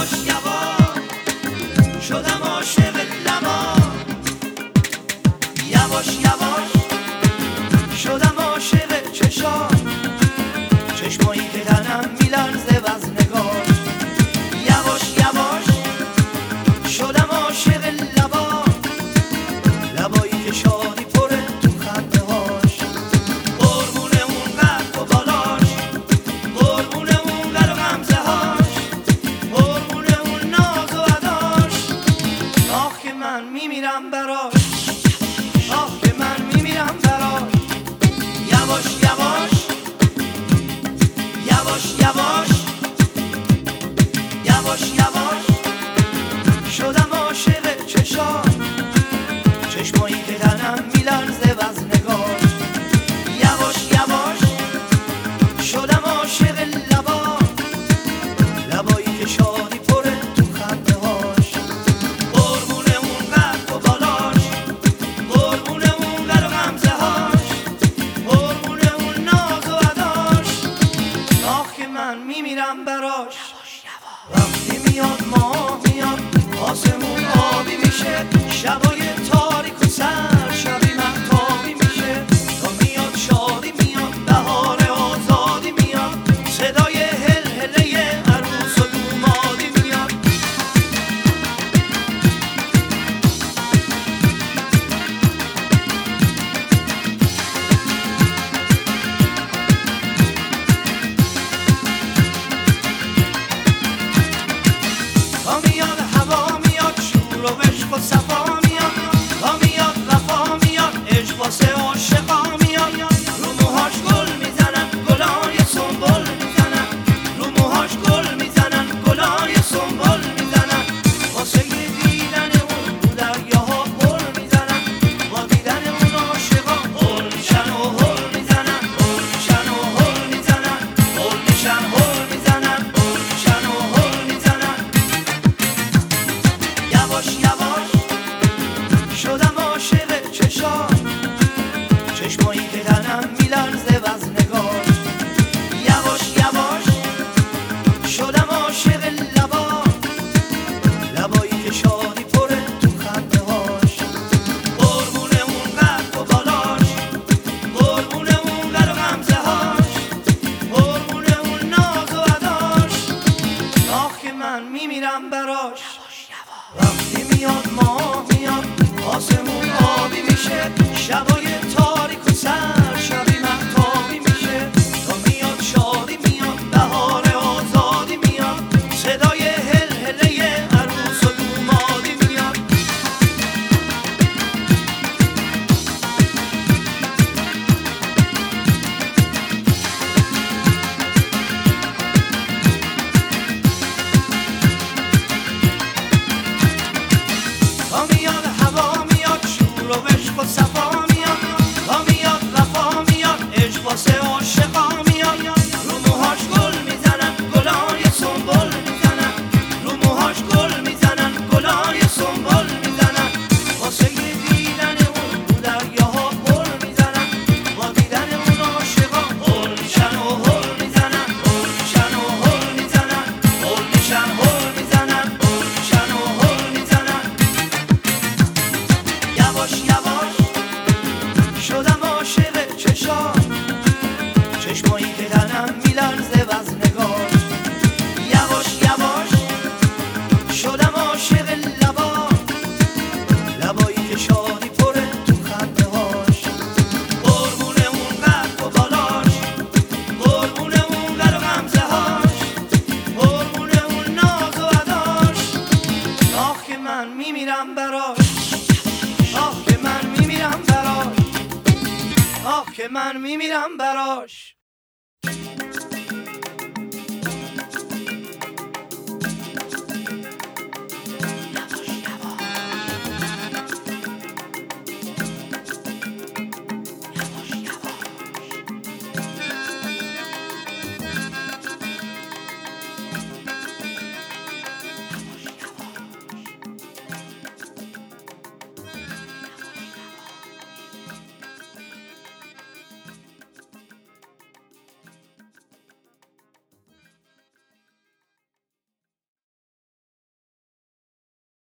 یواش یواش شدم عاشق لبا، یواش یواش شدم عاشق چشام، چشمایی که تنم میلرزه و از نگاه. یواش یواش شدم عاشق لبا، لبایی که شادی پره تو خنده هاش، قربون اون قد و بالاش، قربون اون قد و غمزه هاش، قربون اون ناز و اداش. آه که من میمیرم براش، آه که من میمیرم براش. یواش یواش یواش یواش یواش یواش شدم عاشق چشام، چشمایی که تنم میلرزه و از نگاه. یواش یواش شدم عاشق لبا، لبایی که شادی پره تو خنده هاش، قربون اون قد و بالاش، قربون اون قد و غمزه هاش، قربون اون ناز و اداش. آه که من میمیرم براش. وقتی میاد ماه میاد آسمون آبی میشه، شبای تاریک و سر شبی مهتابی میشه، تا میاد شادی میاد بهار آزادی میاد، صدای هل هله عروس و دومادی میاد. تا میاد هوا میاد شور و عشق و صفا میاد، تا میاد وفا میاد عشق واسه عاشقا میاد. رو موهاش گل میزنن گلای سنبل میزنن، رو موهاش گل میزنن گلای سنبل میزنن، واسه دیدن اون رو دریاها پر میزنن، با دیدن اون عاشقا هل میشن و هل میزنن، هل میشن و هل میزنن، هل میشن هل میزنن، هل میشن و هل میزنن. یواش یواش شدم عاشق چشام، چشمایی که تنم میلرزه و از نگاه. یواش یواش شدم عاشق لبا، لبایی که شادی پره تو خنده هاش، قربون اون قد و بالاش، قربون اون قد و غمزه هاش، قربون اون ناز و اداش. آه که من میمیرم براش. وقتی میاد ماه میاد آسمون آبی میشه، شبای تاریک و سر شبی مهتابی میشه، تا میاد شادی میاد بهار آزادی میاد، صدای هل هله عروس و دومادی میاد. تا میاد هوا میاد شور و عشق و صفا میاد، تا میاد وفا میاد عشق واسه عاشقا میاد. رو موهاش گل میزنن گلای سنبل میزنن، رو موهاش گل میزنن گلای سنبل میزنن، واسه دیدن اون رو دریاها پر میزنن، با دیدن اون عاشقا هل میشن و هل میزنن، هل میشن و هل میزنن، هل میشن هل میزنن، هل میشن و هل میزنن. یواش یواش شدم عاشق چشام، چشمایی که تنم میلرزه و از نگاه. یواش یواش شدم عاشق لبا، لبایی که شادی پره تو خنده هاش، قربون اون قد و بالاش، قربون اون قد و غمزه هاش، قربون اون ناز و اداش. آه که من میمیرم براش، آه که من میمیرم براش، آه که من میمیرم براش.